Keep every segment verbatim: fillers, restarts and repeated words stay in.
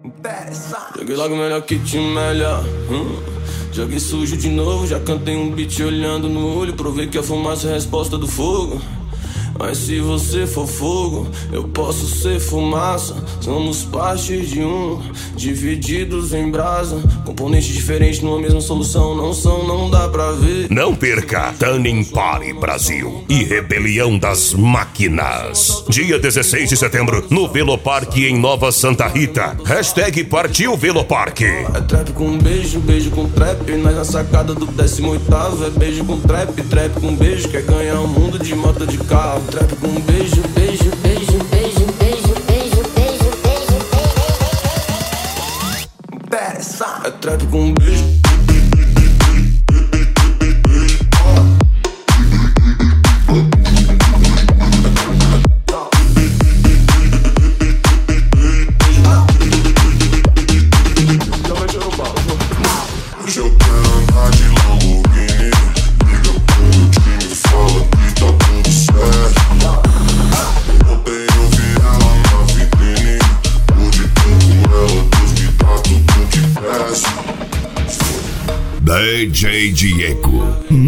Joguei logo melhor que te melhor. hum. Joguei sujo de novo, já cantei um beat olhando no olho. Provei que a fumaça é a resposta do fogo. Mas se você for fogo, eu posso ser fumaça. Somos parte de um, divididos em brasa. Componentes diferentes numa mesma solução. Não são, não dá pra ver. Não perca Turning Party Brasil e Rebelião das Máquinas. Dia dezesseis de setembro, no Veloparque em Nova Santa Rita. Hashtag Partiu Veloparque. É trap com beijo, beijo com trap. Nós na sacada do décimo oitavo. É beijo com trap, trap com beijo. Quer ganhar o mundo de moto de carro. Trap com beijo, beijo, beijo, beijo, beijo, beijo, beijo, beijo, beijo. É trap com beijo. D J Diego.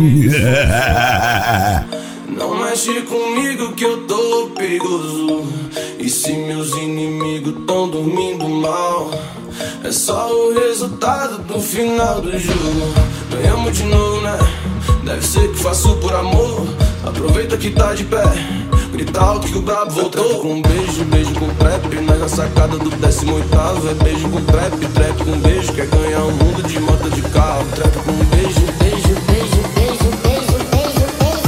Não mexe comigo que eu tô perigoso. E se meus inimigos tão dormindo mal, é só o resultado do final do jogo. Ganhamos de novo, né? Deve ser que faço por amor. Aproveita que tá de pé, grita alto que o brabo voltou. Com beijo, beijo com trap. Nós na sacada do décimo oitavo. É beijo com trap, trap com beijo. Quer ganhar um mundo de moto de carro. Trap com beijo, beijo, beijo, beijo, beijo, beijo,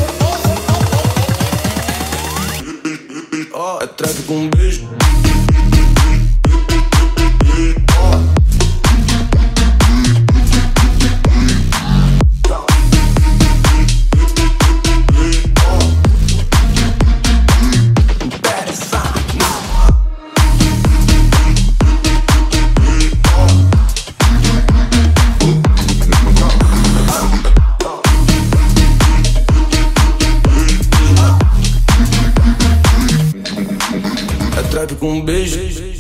beijo, beijo. Oh, é trap com beijo. Trap com beijo.